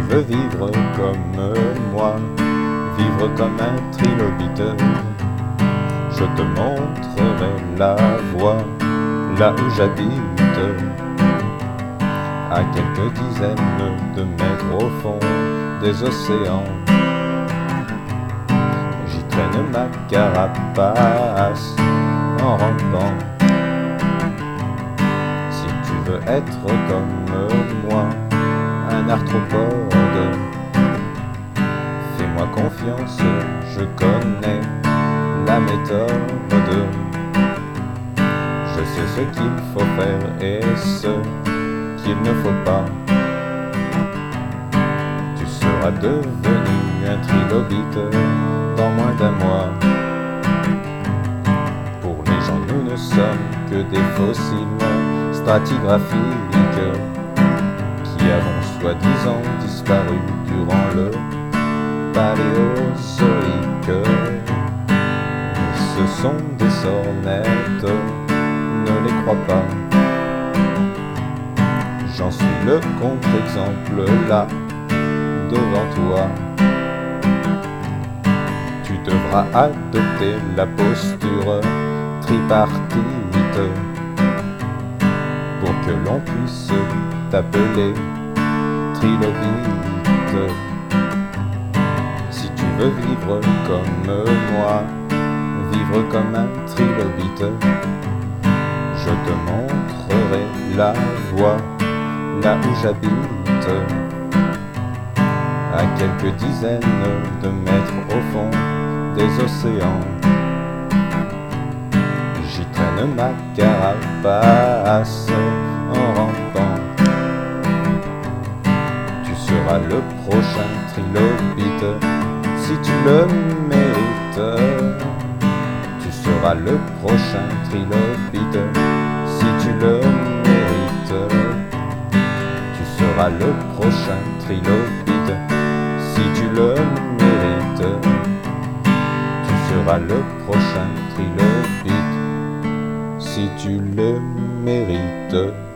veux vivre comme moi, vivre comme un trilobite, je te montrerai la voie là où j'habite, à quelques dizaines de mètres au fond des océans. J'y traîne ma carapace en rampant. Si tu veux être comme moi, un arthropode, fais-moi confiance, je connais la méthode. Je sais ce qu'il faut faire et ce qu'il ne faut pas. Tu seras devenu un trilobite dans moins d'un mois. Pour les gens, nous ne sommes que des fossiles stratigraphiques qui avons soi-disant disparu durant le Paléozoïque. Ce sont des sornettes, ne les crois pas. J'en suis le contre-exemple là, devant toi. Tu devras adopter la posture tripartite pour que l'on puisse t'appeler trilobite. Si tu veux vivre comme moi, vivre comme un trilobite, je te montrerai la voie là où j'habite, à quelques dizaines de mètres au fond des océans. J'y traîne ma carapace en rampant. Tu seras le prochain trilobite si tu le mérites. Tu seras le prochain trilobite si tu le mérites. Tu seras le prochain trilobite si tu le mérites. Tu seras le prochain trilobite si tu le mérites.